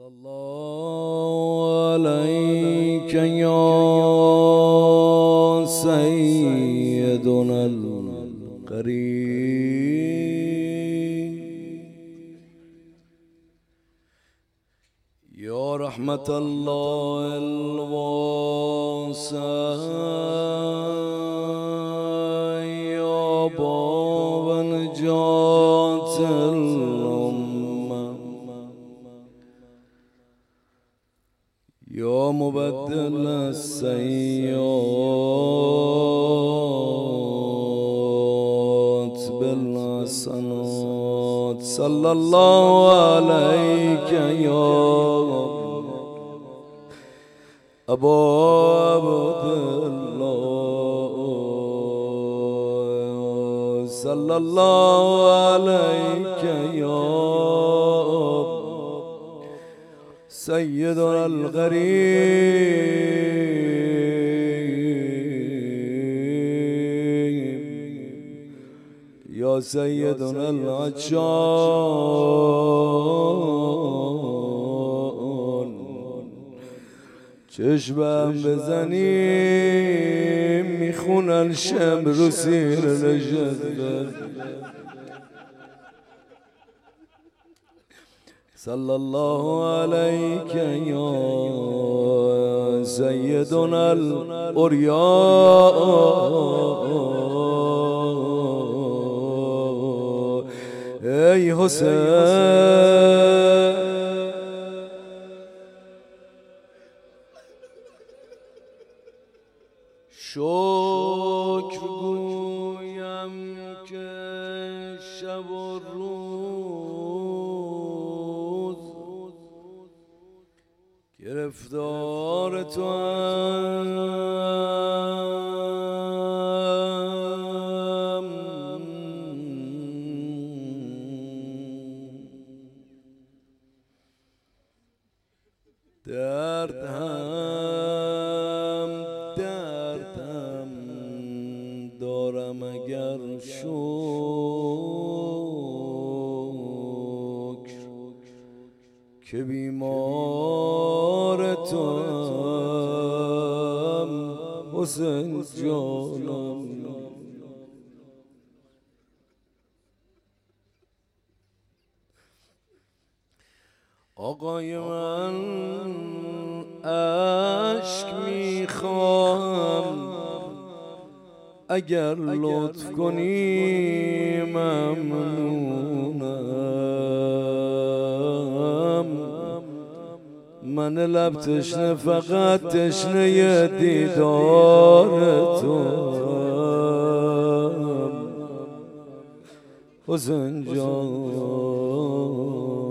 صلى الله عليك يا سيدنا القريب يا رحمة الله الواسع يا باب نجاة يا مبدل السيئات بالحسنات صلى الله عليك يا أبا عبد الله صلى الله عليك يا سيدنا الغريب يا سيدنا العطشان چشمم بزنیم میخونن شمر و سیر نجده صلى الله عليك يا سيدنا الأرياء اي حسين شکر گویم که شب و روز گرفتار تو هم دردم دارم اگر شکر که بیمار تو هم حسین جانم آقای من اشک میخوام اگر لطف کنی ممنونم من لب تشنه فقط تشنه دیدار تو حسین جانم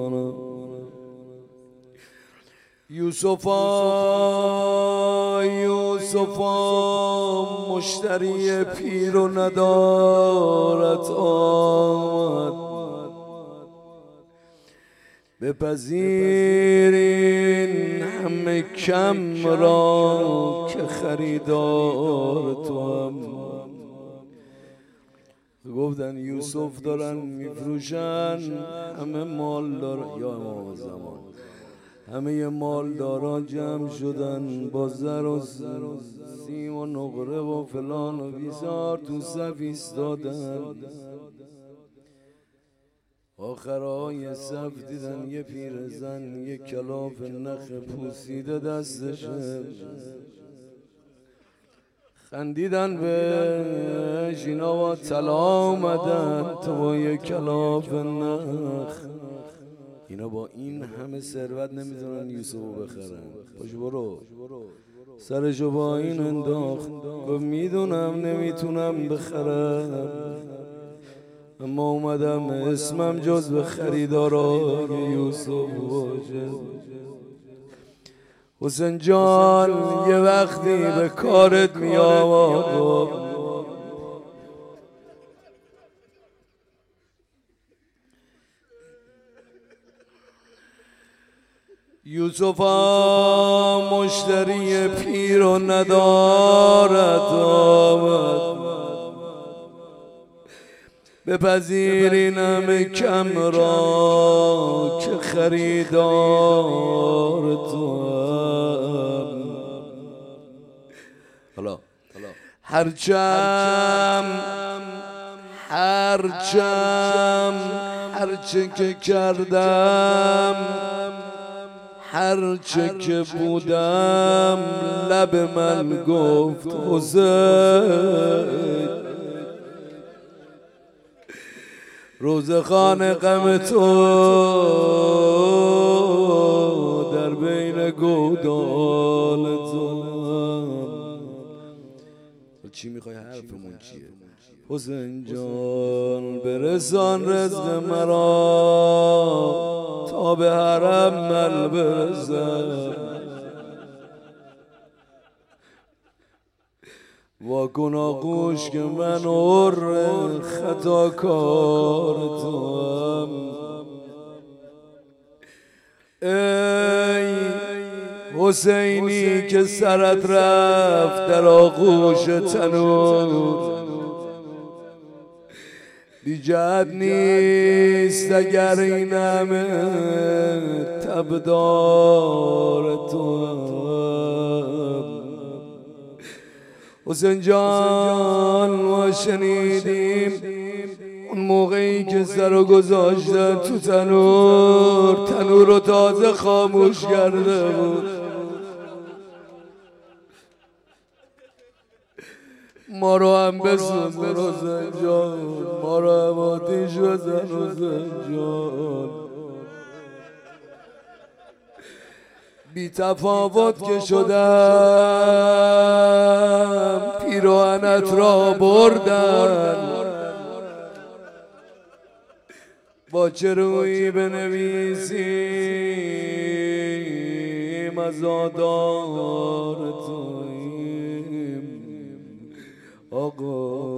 یوسفا مشتری پیر و ندارت آمد بپذیر این همه کم را که خریدار تو هم گفتن یوسف دارن میفروشن همه مال دارن یا امام زمان همه مالداران جمع شدن با زر و سیم و نقره و فلان و بیزار تو صف ایستادن آخرای صف دیدن یه پیرزن یه کلاف نخ پوسیده دستشه خندیدن بهش اینا با طلا آمدن تو یه کلاف نخ اینا با این همه ثروت نمیذارن یوسفو بخرن پاشو برو سرشو با این انداخت گفت میدونم نمیتونم بخرم اما اومدم اسمم جز به خریدارای یوسف باشه حسین جان یه وقتی به کارت میام یوسفا مشتری پیر و ندارد آمد بپذیر این همه کم را که خریدار تو حالا هرچه که کردم هرچه که بودم لب من گفت حسین روزخان غم تو در بین گودال تو چی میخوای حرفمون چیه؟ حسین جان برسان رزق مرا تا به حرم من برسم واکن آغوش که من عر خطا کار توام ای حسینی که سرت رفت در آغوش تنور بی جهت نیست اگر این همه تبدار توام حسین جان ما شنیدیم اون موقعی که سرو گذاشته تو تنور رو تازه خاموش کرده بود ما رو هم بسوزن حسین جان ما رو هم آتیش بزن حسین جان بی تفاوت که شدم پیراهنت را بردن با چه رویی بنویسیم عزادار توییم آقا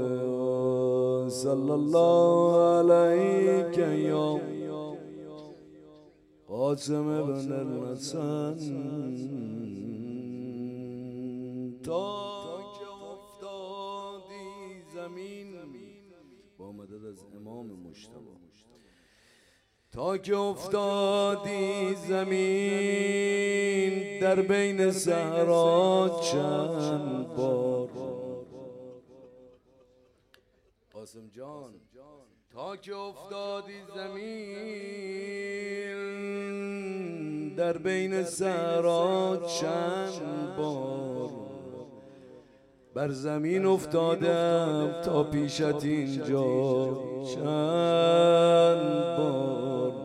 صلی الله علیک یا قاسم بن الحسن تا که افتادی زمین با مدد از امام مجتبی تا که افتادی زمین در بین صحرا چند بار قاسم جان تا که افتادی زمین در بین صحرا چند بار بر زمین افتادم تا پیشت اینجا چند بار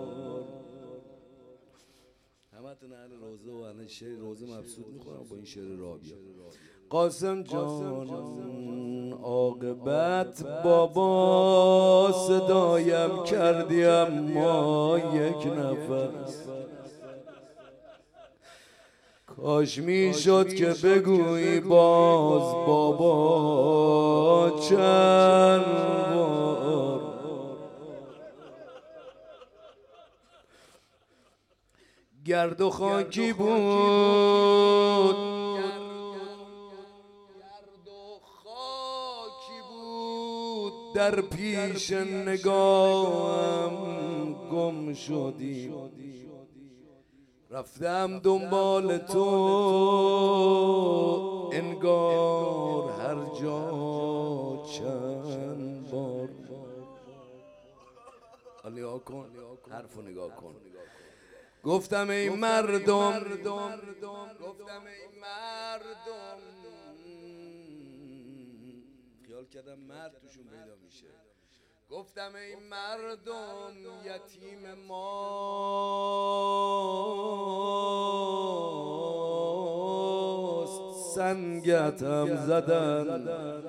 همتون اهل روزه و اهل شعر روزه مبسوط میخورم با این شعر رابیه قاسم جان عاقبت بابا صدایم کردی اما یک نفس کاش میشد که بگویی باز بابا چند بار گرد و خاکی بود در پیش نگاهم گم شدی رفتم دنبال تو انگار هر جا چند بار نگاه کن حرفو نگاه کن گفتم ای مردم خیال کردم مرد توشون پیدا میشه گفتم ای مردم یتیم ماست سنگتم زدن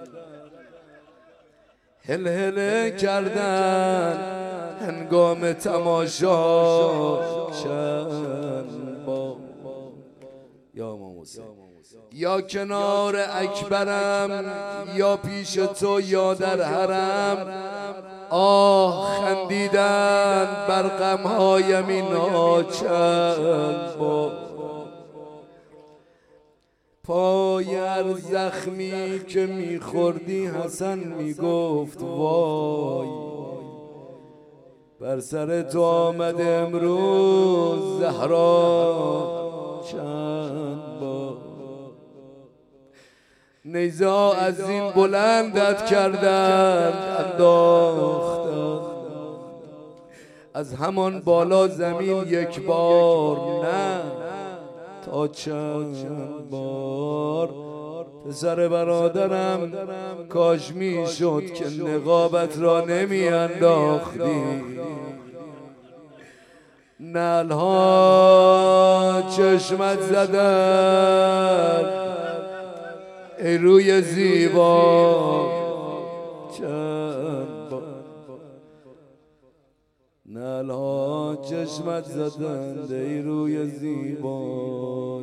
هل کردن هنگام تماشا چند با یا امام حسین یا کنار اکبرم یا پیش تو یا در حرم آه خندیدن بر غمهایم اینا چند با پای هر زخمی که میخوردی حسن میگفت وای، بر سر تو آمد امروز زهرا چند بار. نیزه ها از این بلندت کردند انداختند، از همان بالا زمین یک بار نه تا چند بار. پسر برادرم کاش می شد که نقابت را نمی انداختی، نعلها چشمت زدن ای روی زیبا چند بار، نعلها چشمت زدن ای روی زیبا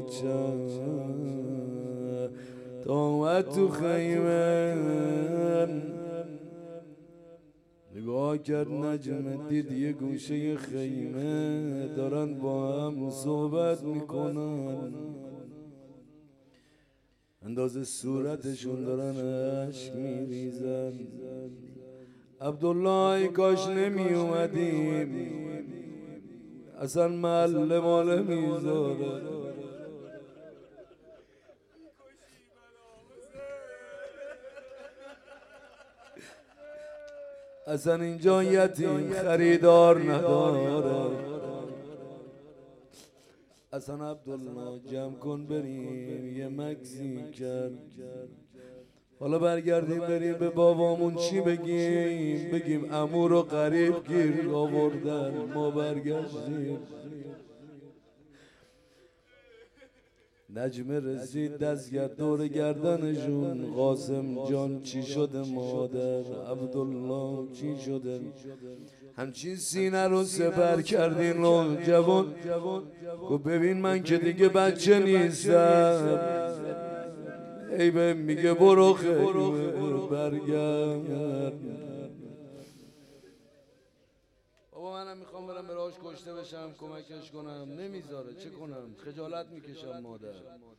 چند. تا اومد تو خیمه نگاه کرد نجم، دید یه گوشه خیمه دارن با هم صحبت میکنن، اندازه صورتشون دارن عشق میریزن. عبدالله کاش نمی اومدیم، اصلا محل ما نمیذاره، اصلا اینجا یتیم خریدار نداره. اصلا عبدالله جمع کن بریم یه مکسی کرد، حالا برگردیم بریم به بابامون چی بگیم؟ بگیم عمو رو غریب گیر آوردن ما برگشتیم. نجمه رسید دست کرد دور گردنشون، قاسم جان چی شده مادر؟ عبدالله چی شده؟ همچین سینه رو سپر کردین رو جوان. گفت ببین من که دیگه بچه نیستم، ای به میگه برو خیمه برگرد. بابا منم میخوام برم براش کشته بشم کمکش کنم، نمیذاره چه کنم؟ خجالت میکشم مادر.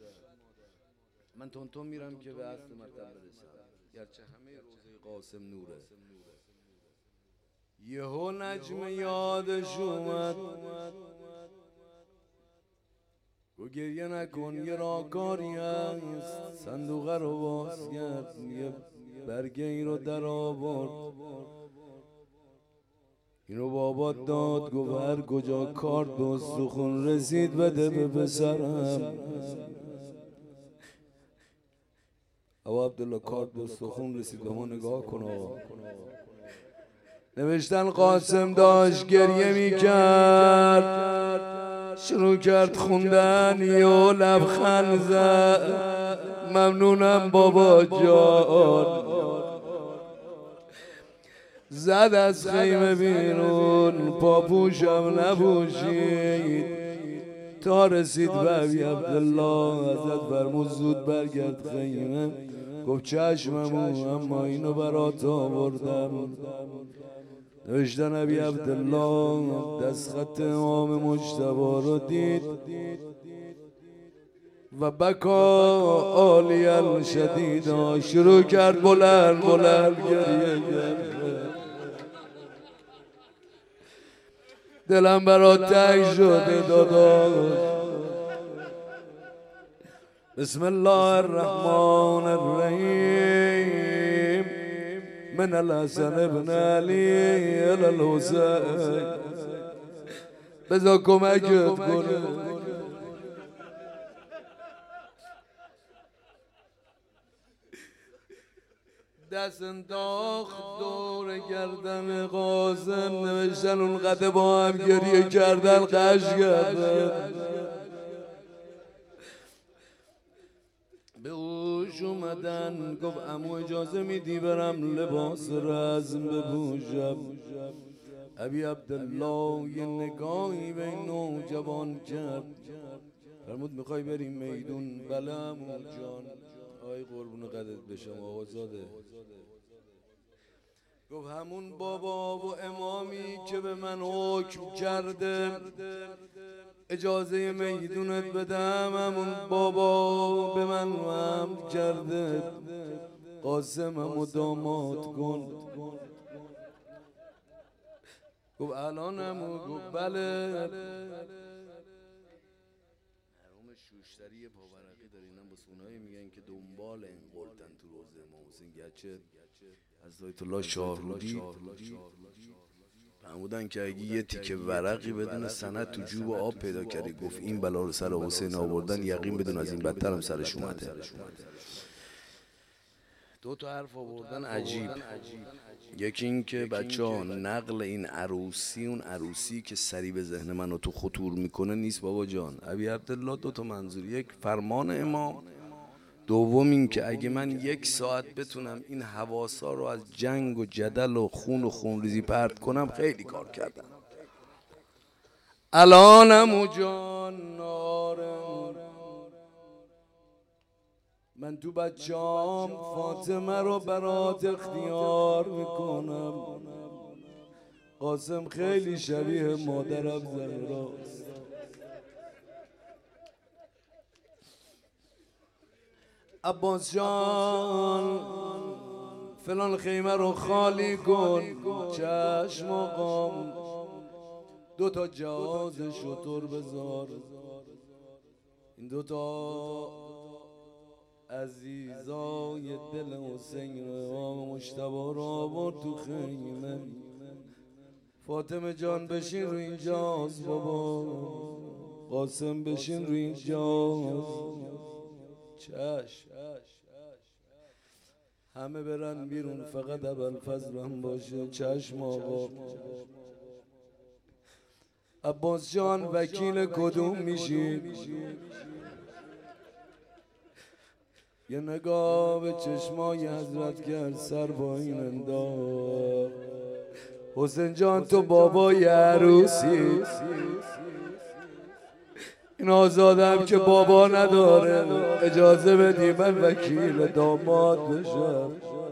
من تون میرم که به اصل مطلب برسم، گرچه همه روزه قاسم نوره. یهو نجم یادش اومد، گو گریه نکن یه راهکاری هست. صندوقه رو باز کرد، یه برگه ای رو در آورد، اینو بابات داد. گفت هر کجا کارت به استخون رسید بده به پسرم. او عبدالله کارت به استخون رسید به ما نگاه کن. نوشتن قاسم داشت گریه میکرد، شروع کرد خوندن یه لبخند زد، ممنونم بابا جان. زد از خیمه بیرون پاپوشم نپوشید تا رسید به ابی عبدالله. ازت فرمود زود برگرد خیمه. گفت چشممو اما اینو برات آوردم. نوشتن ابی عبدالله دست خط امام مجتبی رو دید و بکا عالی شدید، شروع کرد بلند گریه کرد. دلم برات تنگ شده داداش. بسم الله الرحمن الرحیم. من الحسن ابن علی الی الحسین. بذار کمکت کنه. دست انداخت دور گردن قاسم. نوشتن اون قده با هم گریه کردن قش کردن. به اوش اومدن. گفت عمو اجازه میدی برم لباس رزم بپوشم؟ ابی عبدالله یه نگاهی به این نوجوان کرد، فرمود میخوای بریم میدون؟ بله عمو جان. آی قربون قدت بشم آقازاده. گفت همون بابا و امامی که به من حکم کرده اجازه میدونت بدم همون بابا به من وهم کرده قاسمم و داماد کن. گفت الانم؟ گفت بله. حرام شوشتری پاورقی داره. اینم بس اونایی میگن که دنبال انقلتن تو روزه امام حسین، گرچه از آیت الله شاهرودی فرمودن که اگه یه تیکه ورقی بدون سند تو جوب آب پیدا کردی گفت این بلا رو سر حسین آوردن، یقین بدون از این بدتر هم سرش اومده. دو تا حرف آوردن عجیب. یکی این که بچه ها نقل این عروسی، اون عروسی که سری به ذهن منو تو خطور میکنه نیست بابا جان. ابی عبدالله دو تا منظور، یک فرمان امام، دوم این که اگه من 1 ساعت بتونم این حواسا رو از جنگ و جدل و خونریزی پرت کنم خیلی کار کردم. الانم جان نارم من تو بچه‌ام فاطمه رو برات اختیار میکنم. قاسم خیلی شبیه مادرم زهراست. عباس جان فلان خیمه رو خالی کن. چشم آقام 2 تا جهاز شتر بذار. این 2 تا عزیزای دل حسین امام مجتبی رو آورد تو خیمه. فاطمه جان بشین رو اینجاست بابا. قاسم بشین رو اینجاست. چشم. همه برن بیرون فقط ابوالفضل هم باشه. چشم آقا. عباس جان وکیل کدوم میشی؟ یه نگاه به چشمای حضرت کرد، سر با این انداخت. حسین جان تو بابای عروسی، این آزادم که بابا نداره، اجازه بدی من وکیل داماد بشم.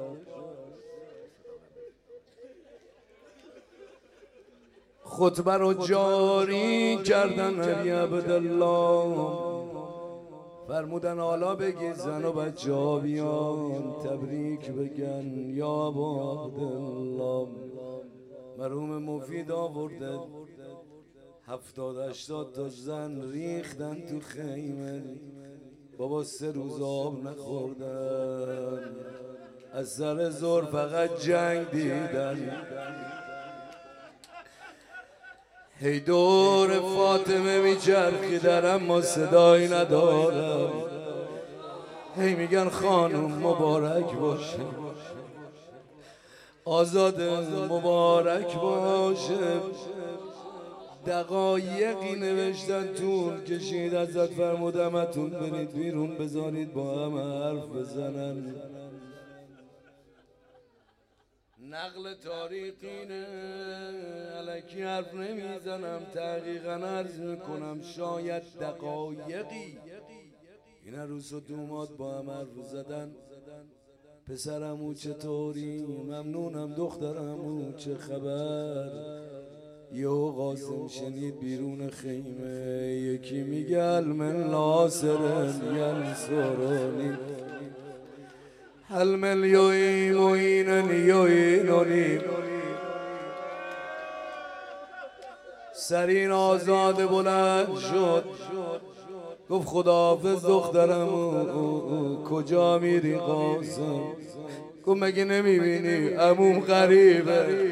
خطبه رو جاری کردن علی عبدالله، فرمودن حالا بگی زن و بچه ها بیان تبریک بگن یا ابا عبدالله. مرحوم مفید آورده 70-80 تا زن ریختن تو خیمه. بابا 3 روز آب نخوردن، از سر زور فقط جنگ دیدن. هی دور فاطمه میچرخیدن اما صدایی ندارم. هی میگن خانم مبارک باشه، آزاده مبارک باشه. دقایقی نوشتن طول کشید. ازت فرمودم اتون برید بیرون بذارید با هم حرف بزنن. نقل تاریخینه، الکی حرف نمیزنم، تحقیقا عرض میکنم شاید دقایقی این عروس و دوماد با هم حرف زدن. پسرمو چطوری؟ ممنونم. دخترمو چه خبر؟ یهو قاسم شنید بیرون خیمه یکی میگه المن ناصرن ینصرونی المن یوی موینن یوینونی. سرین آزاد بلند شد گفت خداحافظ دخترمو کجا میری قاسم؟ گفت مگه نمیبینی عموم غریبه.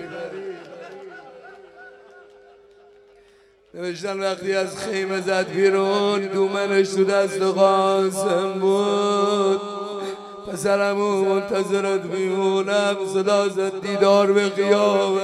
نوشتن وقتی از خیمه زد بیرون دومنش تو دست قاسم بود. پسرمو منتظرت میمونم، صدا زد دیدار به قیامه.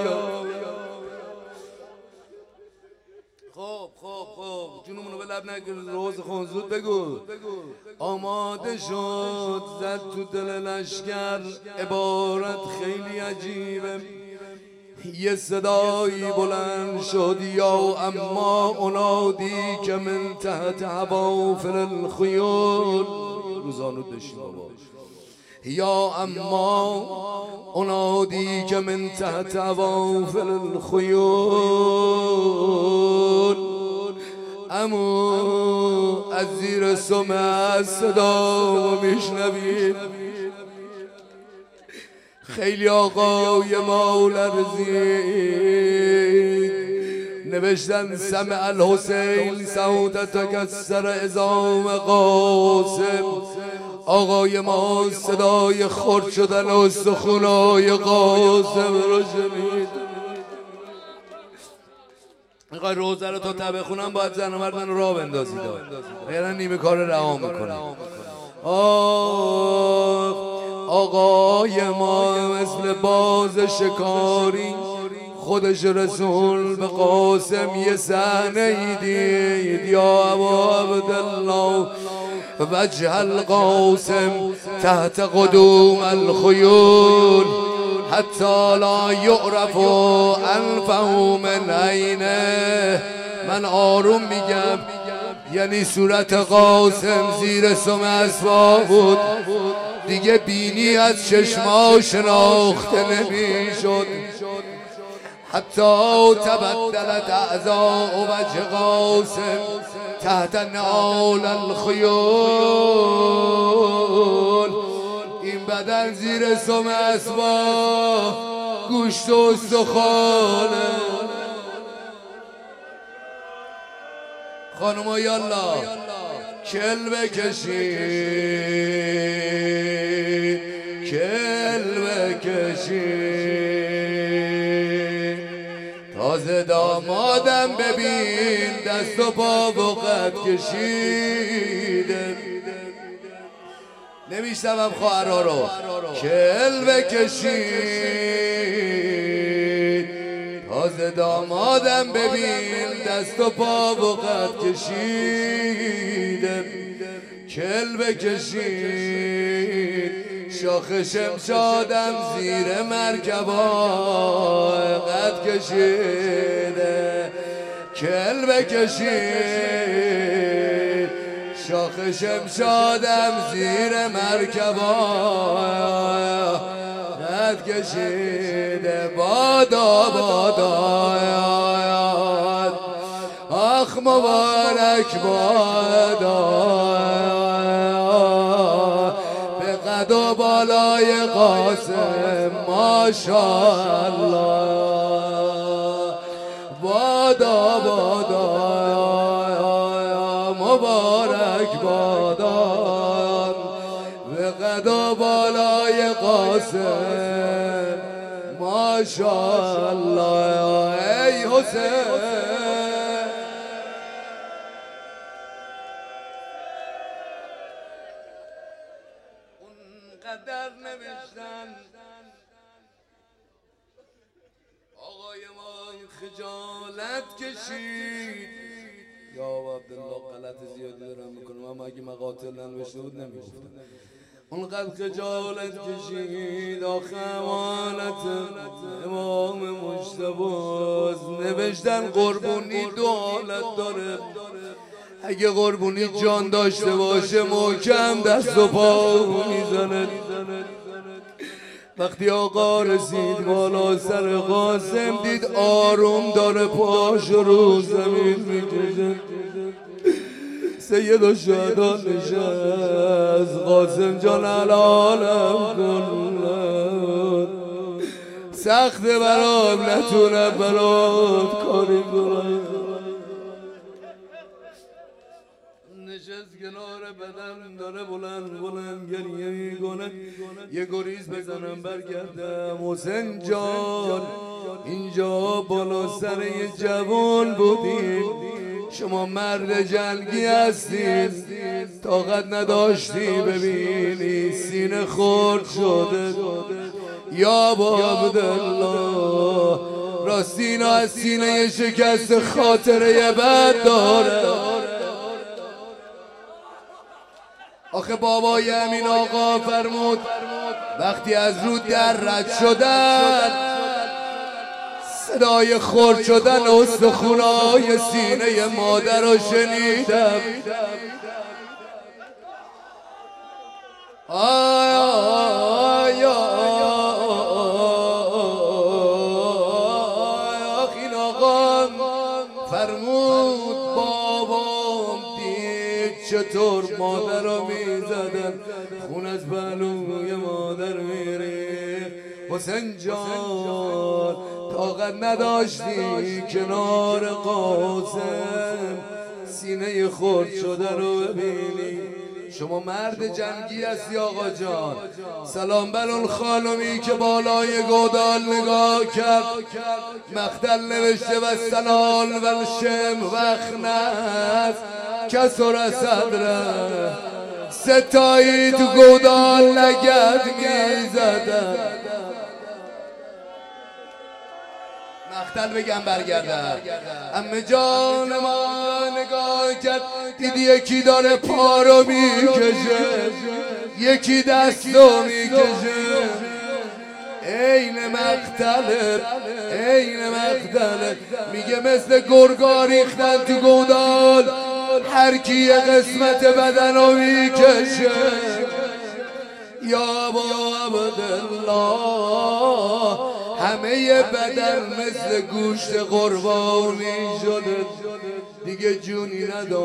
خب جونمونو به لب نگیر، روز خون زود بگو. آماده شد زد تو دل لشکر، عبارت خیلی عجیبه. یه صدایی بلند شد یا اما انادی که من تحت حوافر الخیول. روزانو دشتی بابا. یا اما انادی که من تحت حوافر الخیول امو از زیر سمع صدا میشنوید خیلی آقای ما لرزید نوشتن سمع الحسین صوتت کسر عظام قاسم آقای ما صدای خرد شدن استخونای قاسم رو شنید. میخوای روزه رو تا بخونم باید زن و مرد من راه بندازید غیرا نیمه کار رها میکنه. آقای ما مثل باز شکاری خودش رسول به قاسم یه صحنه ای دید یا ابا عبدالله وجه القاسم تحت قدوم الخیول حتی لا یعرف انفه من عینه. من آروم میگم یعنی صورت قاسم زیر سم اسبا بود دیگه بینی از چشما شناخته نمیشد. حتی تبدلت اعضاء وجه قاسم تحت نعال الخیول. این بدن زیر سم اسبا گوشت و استخوانه. خانوما یالا کل بکشید کل بکشید تازه دامادم ببین دست و پا و قد کشیده. نمیشتم خواهرها رو کل بکشید تازه دامادم ببین دست و پا و قد کشیده. کل بکشید شاخ شمشادم زیر مرکبا قد کشیده. کل بکشید شاخ شمشادم زیر مرکبا قد کشیده. بادا بادا آخ مبارک بادا به قد و بالای قاسم ماشاءالله. بادا بادا مبارک بادا به قد و بالای قاسم ماشاءالله. ای حسین قدر نوشتن آقای ما خجالت کشید. یا عبدالله غلط زیادی دارم میکنم اما اگه مقاتل ننوشته بود نمیگفتم. اونقدر خجالت کشید آخه امانت امام مجتبی نوشتن قربونی دو حالت داره. اگه قربونی جان داشته باشه محکم دست و پا میزنه. وقتی آقا رسید بالا سر قاسم دید آروم داره پاشو رو زمین میکشه. سید و شهدا نشست قاسم جان العالم کن سخت برام نتونم برات کاری کنم. نشست کنار بدن داره بلند بلند گریه میکنه. یه گریز بزنم برگردم. حسین جان اینجا بالا سر یه جوان بودی شما مرد جنگی هستید طاقت نداشتی ببینی سینه خرد شده. یا با عبدالله راستینا از سینه شکست خاطره بد داره. آخه بابای امین آقا فرمود وقتی از رو در رد شدن صدای خرد شدن استخونای سینه مادر رو شنیدم. آخ این آقا فرمود بابا چطور مادر رو میزدن، خون از پهلوی مادر میریخت. حسین جان طاقت نداشتی کنار قاسم سینه خرد شده رو ببینی. شما مرد جنگی هستی آقا جان. سلام بر اون خانمی که بالای گودال نگاه کرد، مقتل نوشته و سنان و شم وخنت کسر صدره. ستایی تو گودال لگد میزدن. مقتل بگم برگردن. امه جان ما نگاه کرد، دیدی یکی داره پا رو میکشه، یکی دستو میکشه. عین مقتله، عین مقتله. میگه مثل گرگا ریختن تو گودال، هر کی یه قسمت بدن رو میکشه. یا عبدالله همه بدن مثل گوشت قربانی شده، دیگه جونی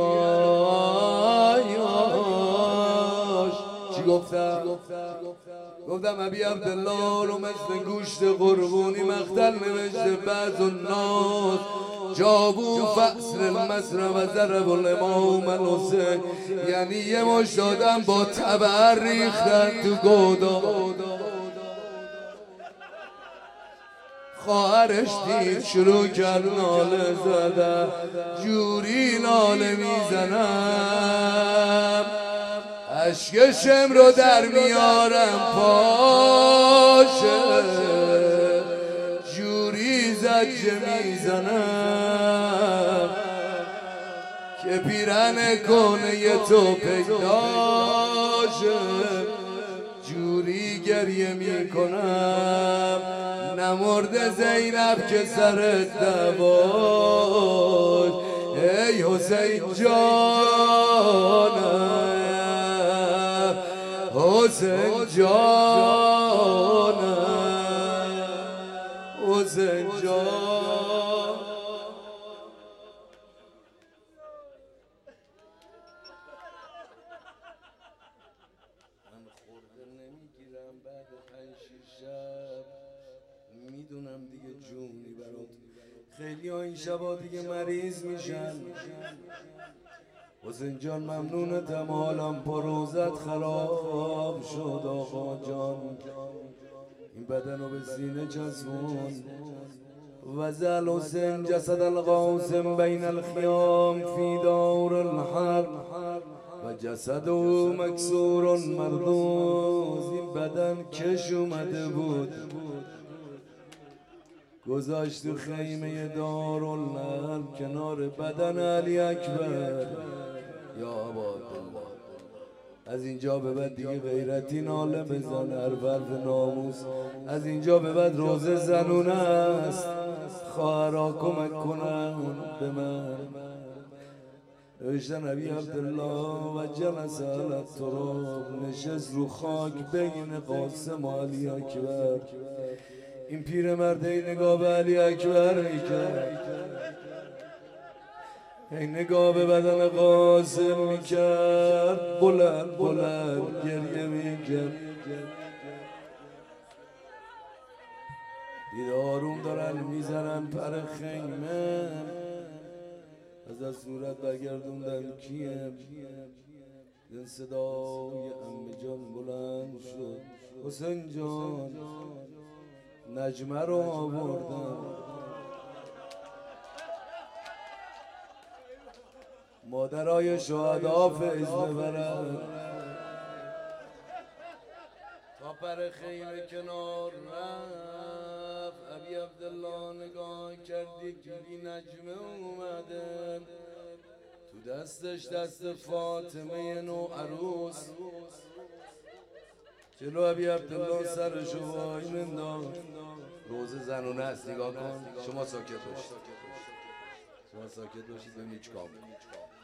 نداشت. چی گفتم؟ گفتم ابی عبدالله رو مثل گوشت قربانی مقتل نوشته. بعض الناس جابو فصل المصر و ضرب الامام الحسین، یعنی یه مشت آدم با تبر ریختن تو گودال. خواهرش دید شروع کرد ناله زدن، جوری ناله میزنم اشک شم رو در میارم پاشه، جوری زجه میزنم که پیرن کنه تو پیداشه، جوری گریه میکنم نمرده زینب که سرت نباش. ای حسین جانم، حسین جانم، حسین جان. من خورده نمیگیرم بعد 5-6 شب، میدونم دیگه جونی برات. خیلی ها این شبا دیگه مریض میشن. حسین جان ممنونتم، حالم پروزت خراب شد آقا جان. این بدن رو به سینه چسبون. وزل حسین جسد القاسم بین الخیام فی دار الحرب و جسد او مکسور مردوز. این بدن کش اومده بود گذاشت تو خیمه دارالحرب کنار بدن علی اکبر. یا عبادالله از اینجا به بعد دیگه غیرتی ناله بزن، حرف ناموس. از اینجا به بعد روزه زنونه است. خواهرها کمک کنن به من. نوشتن ابی عبدالله و جلس علی التراب، نشست رو خاک بین قاسم و علی اکبر. این پیرمرد این نگاه به علی اکبر میکرد، این نگاه به بدن قاسم میکرد، بلند بلند گریه میکرد. دید آروم دارن میزنن پر خیمه. از صورت برگردوندن کیه؟ این صدای عمه جان بلند شد، حسین جان نجمه رو آوردن. مادرای شهدا فیض ببرن. تا پر خیمه کنار رفت، ابی عبدالله نگاه کردی دیدی نجمه اومده تو دستش، دست فاطمه نو عروس. جلو ابی عبدالله سرشو وای ننداخت. روزه زنونه است، نگاه کن. شما ساکت باشید، شما ساکت باشید ببینید چیکار می‌کنید.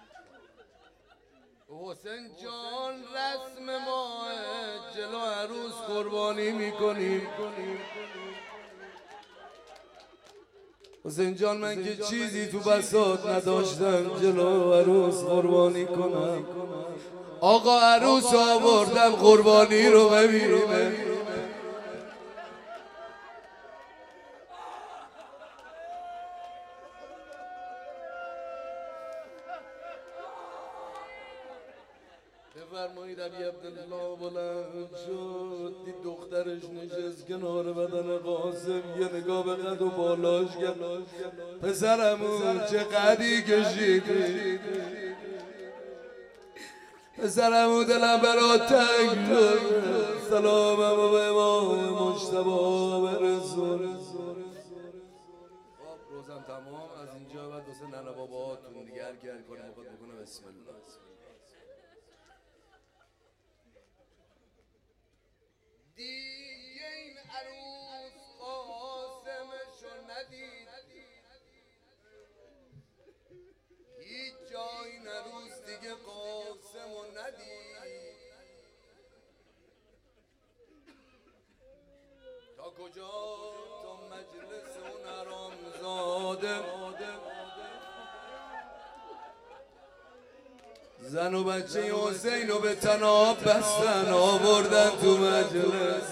حسین جان رسم ماه جلو عروس قربانی میکنیم. حسین جان من که چیزی تو بساط نداشتم جلو عروس قربانی کنم، آقا عروس آوردم قربانی رو ببینه. بفرمایید علی عبدالله بلند شد، دید دخترش نشست کنار بدن قاسم، یه نگاه به قد و بالاش کرد. پسرمون چه قدی کشیدی، پسرمون دلم برات تنگ شد. سلامم به امام مجتبی برسون. روزم تمام، از اینجا بعد واسه ننه باباتون دیگه هر کی هر کاری میخواد بکنه بسم الله. دیگه این عروس قاسمشو ندید، هیچ جای این عروس دیگه قاسمو ندید. تا کجا؟ تا مجلس اون حرامزاده، زن و بچه حسین رو به طناب بستن آوردن تو مجلس.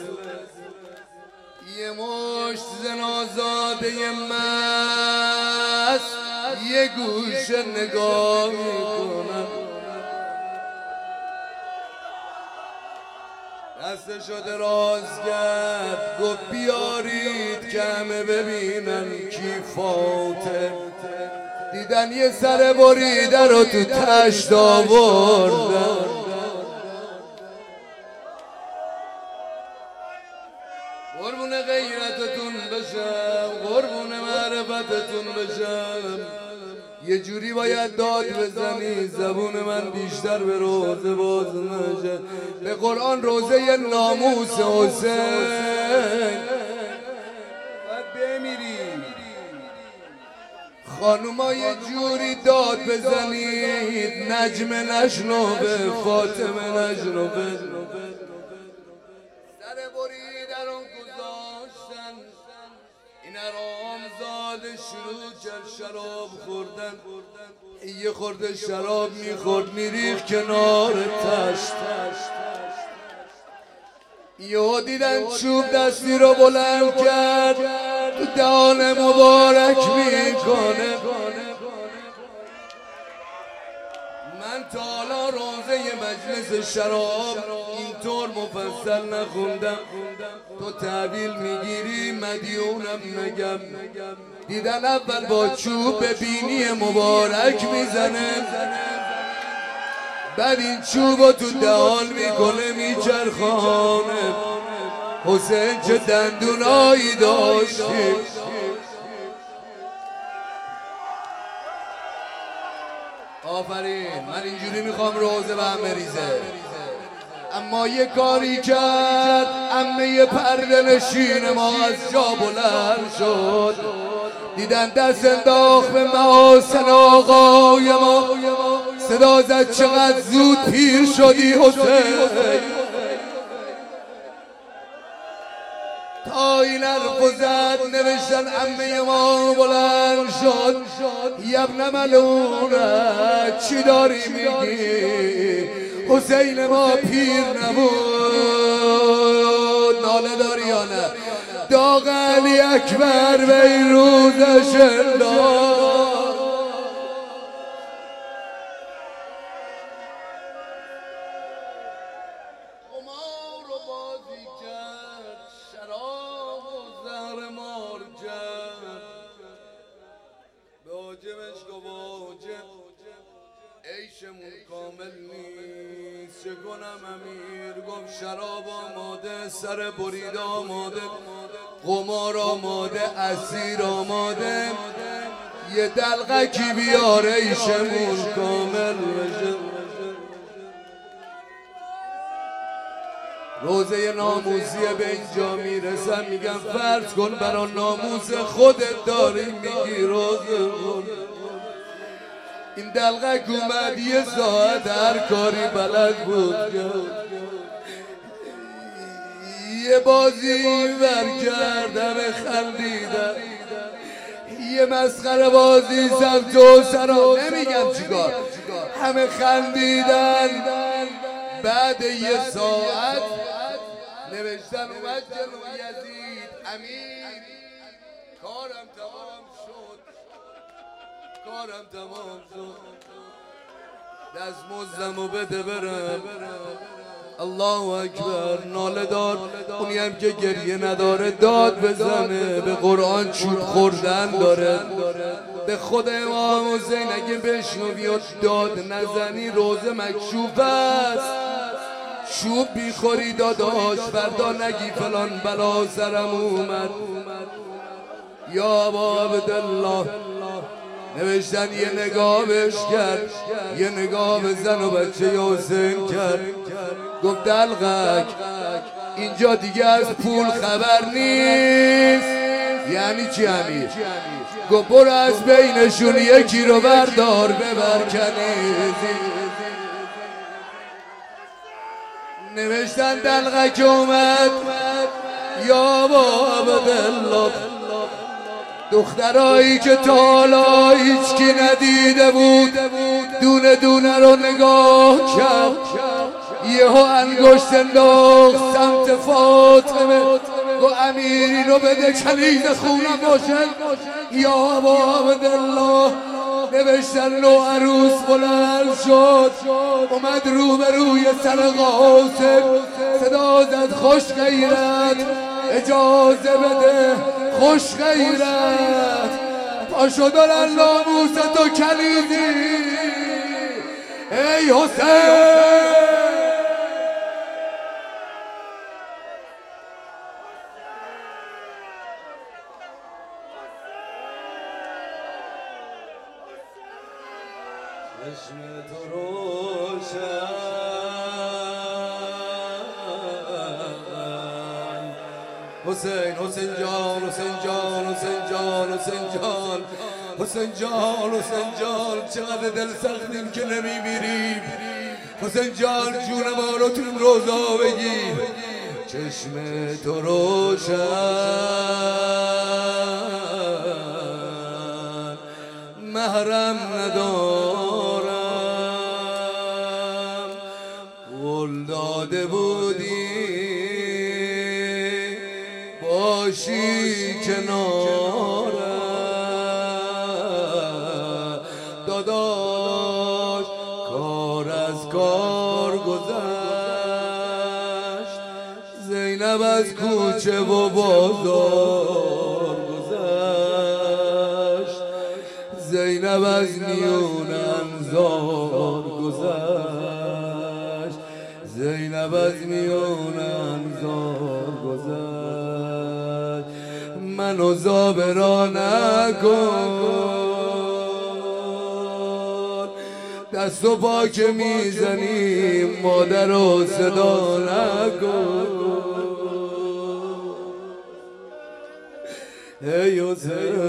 یه مشت زن آزاده مست یه گوشه نگاه میکنن، دستشو دراز کرد گفت بیارید که همه ببینن کی فاطمه. دیدن یه سر بریده رو تو تشت آوردن، قربون غیرتتون بشم، قربون معرفتتون بشم. یه جوری باید داد بزنی زبون من بیشتر به روزه باز نشه. به قرآن روزه ناموس حسین باید بمیری. خانوما یه جوری داد بزنید نجم نشنوه، فاطمه نشنوه. سر بریده رو گذاشتن، این حرامزاده شروع کرد شراب خوردن. یه خورده شراب میخورد میریخت کنار تشت. یهو دیدن چوب دستی رو بلند کرد تو دهان مبارک میکنه. من تا حالا روزه مجلس شراب اینطور مفصل نخوندم. تو تحویل میگیری مدیونم نگم. دیدن اول با چوب به بینی مبارک میزنه، بعد این چوبو تو دهان میکنه میچرخانه. حسین چه دندونایی داشتی، آفرین. من اینجوری میخوام روزه به هم بریزه. اما یه کاری کرد عمه پرده نشین ما از جا بلند شد. دیدن دست انداخت به محاسن آقای ما، صدا زد چقدر زود پیر شدی حسین. تا این حرفو زد نوشتن عمه ما بلند شد. یبن ملونه چی داری میگی؟ حسین ما پیر نبود. ناله داری یا نه؟ داغ علی اکبر به این روزش انداخت. قمار رو بازی کرد، شراب و زهر مار کرد. به حاجمش گفت حاجم عیشمون کامل نیست، چه کنم امیر؟ گفت شراب آماده، سر برید آماده، قمار آماده، اسیر آماده، یه دلقکی بیار عیشمون کامل بشه. روزه ناموسی به اینجا میرسم، میگم فرض کن برا ناموس خودت داری میگی روزه کن. این دلقک اومد یه ساعت هر کاری بلد بود، یه بازی ور کردم خندیدم، یه مسخره بازی سمت و سرا نمیگم چیکار. همه خندیدن. بعد یه ساعت نوشتن اومد جلو یزید امیر کارم تمام شد، کارم تمام شد، دستمزدمو بده برم. الله اکبر. ناله داد. اونی هم که گریه نداره داد بزنه. به قرآن چوب خوردن داره. به خود امام حسین اگه بشنوی و داد نزنی روزه مکشوف است. چوب بیخوری داداش فردا نگی فلان بلا سرم اومد. یا ابا عبدالله نوشتن یه نگاه بهش کرد، یه نگاه به زن و بچه حسین کرد. گفت دلقک اینجا دیگه از پول خبر نیست. یعنی چی امیر؟ گفت برو از بینشون یکی رو بردار ببر کنیزی. نوشتن دلقک اومد. یا باب دلق دخترایی که تا حالا هیچکی ندیده بود دونه دونه رو نگاه کرد. یهو انگشت انداخت سمت فاطمه. گو امیری رو بده کنیز خونم باشه. یا ابا عبدالله نوشتن نو عروس بلند شد اومد روبروی سر قاسم. صدا زد خوش غیرت اجازه بده، خوش غیرت پاشو دارن ناموست و کلیدی. ای حسین چشم تو روشن حسین، حسین جان، حسین جان، حسین جان، حسین جان، حسین جان، حسین جان، چقدر دل سختیم که نمیمیریم. حسین جان جون ما رو تو روزا بگیر. چشم تو روشن محرم ندارم قول داده بودی باشی کنارم داداش. کار از کار گذشت. زینب از کوچه و بازار گذشت. زینب از میون انظار گذشت. زینب از میون انظار گذشت. منو زابرا نکن دست و پا که میزنیم مادر رو صدا نکن. ای حسین،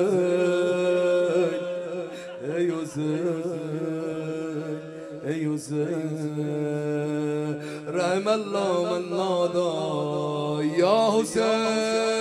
ای حسین، ای حسین رحم الله من نادا یا حسین.